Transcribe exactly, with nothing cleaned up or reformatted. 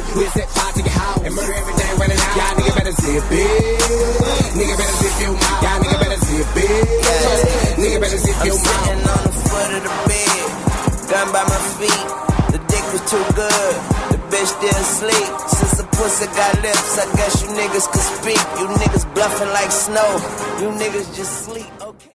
We'll set fire to your house and murder everything running out. Y'all nigga better zip it. Nigga better zip your mouth. Y'all nigga better zip it. Yeah. Nigga better zip your mouth. I'm sitting on the foot of the bed, gun by my feet. The dick was too good, the bitch still asleep. Since the pussy got lips, I guess you niggas could speak. You niggas bluffing like snow, you niggas just sleep. Okay.